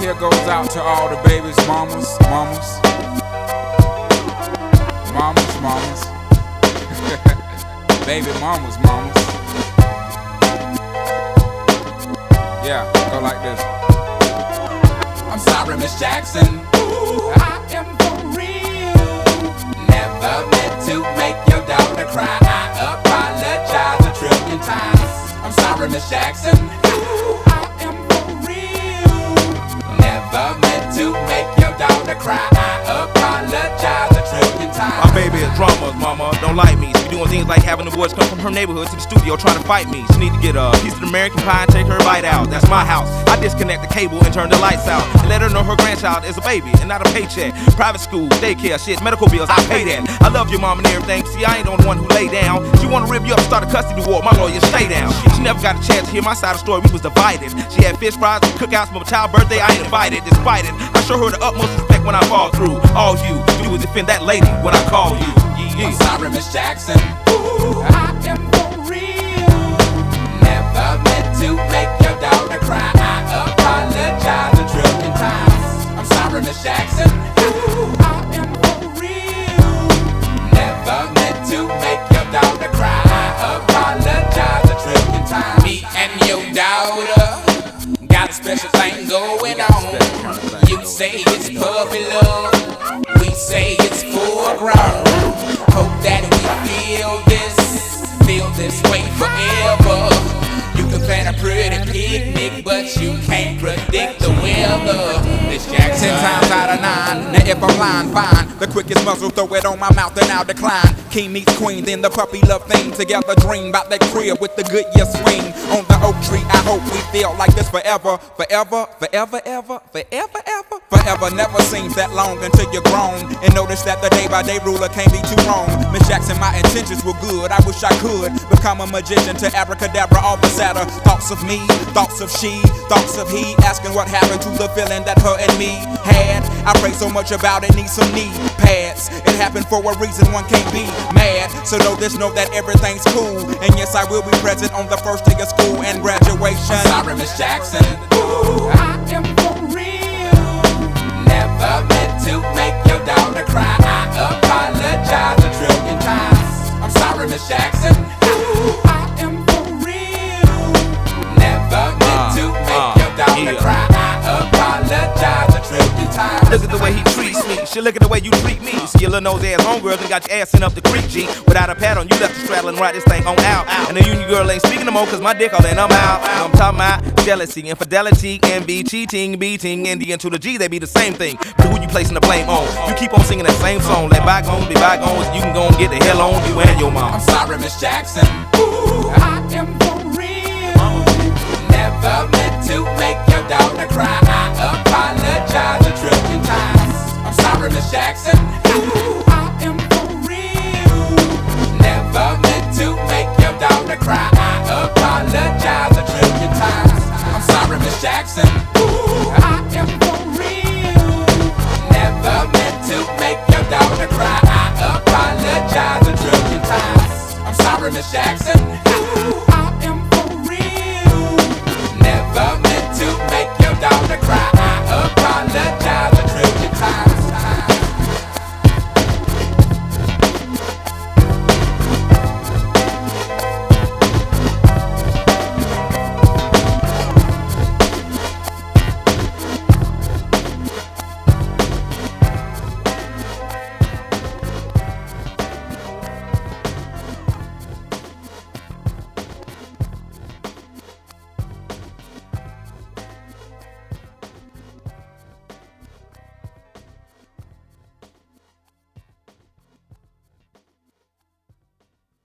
here goes out to all the babies, mamas. Baby mamas. Yeah, go like this. I'm sorry, Miss Jackson. Ooh, I am for real. Never meant to make your daughter cry. I apologize a trillion times. I'm sorry, Miss Jackson. Ooh, I am for real. Never meant to make your daughter cry. I apologize a trillion times. My baby is drama, mama, don't like me. She doing things like having the boys come from her neighborhood to the studio trying to fight me. She need to get a piece of the American pie and take her bite out. That's my house. I disconnect the cable and turn the lights out and let her know her grandchild is a baby and not a paycheck. Private school, daycare, shit, medical bills, I pay that. I love your mom and everything. See, I ain't the only one who lay down. She wanna rip you up, start a custody war. My lawyer, stay down. She never got a chance to hear my side of the story. We was divided. She had fish fries and cookouts for my child's birthday. I ain't invited. Despite it, I show her the utmost respect when I fall through. All you do is defend that lady when I call you. I'm sorry, Miss Jackson. Ooh, I am for real. Never meant to make your daughter cry. I apologize a trillion times. I'm sorry, Miss Jackson. Ooh, I am for real. Never meant to make your daughter cry. I apologize a trillion times. Me and your daughter got a special thing going on. You say it's puppy love, we say it's full grown. Hope that we feel this way forever. You can plan a pretty picnic, but you can't predict the weather. This Jackson 10 times out of 9. Now if I'm lying, fine. The quickest muzzle, throw it on my mouth and I'll decline. King meets queen, then the puppy love thing. Together dream about that crib with the Goodyear swing. On the oak tree, I hope we feel like this forever. Forever never seems that long until you're grown and notice that the day-by-day ruler can't be too wrong. Miss Jackson, my intentions were good. I wish I could become a magician to abracadabra all the sadder. Thoughts of me, thoughts of she, thoughts of he, asking what happened to the feeling that her and me had. I pray so much about it, need some knee pads. It happened for a reason, one can't be mad. So know that everything's cool. And yes, I will be present on the first day of school and graduation. I'm sorry, Miss Jackson. Ooh, I am for real. Never meant to make your daughter cry. I apologize a trillion times. I'm sorry, Miss Jackson. Ooh, I am for real. Never meant to make your daughter cry. I apologize a trillion times. Look at the way he treats me. Shit, look at the way you treat me. See your little nose ass homegirl and got your ass sent up the creek, G. Without a pad on, you left the straddle and ride this thing on out. And the union girl ain't speaking no more cause my dick all in, I'm out. I'm talking about jealousy, infidelity, envy, cheating, beating, and the N to the G, they be the same thing. But who you placing the blame on? You keep on singing that same song. Let bygones be bygones, you can go and get the hell on you and your mom. I'm sorry, Miss Jackson. Ooh, I am for real. Never meant to make your daughter cry. I apologize a trillion times. I'm sorry, Miss Jackson. Ooh, I am for real. Never meant to make your daughter cry. I apologize a trillion times. I'm sorry, Miss Jackson. Ooh, I am for real. Never meant to make your daughter cry. I apologize a trillion times. I'm sorry, Miss Jackson. Ooh,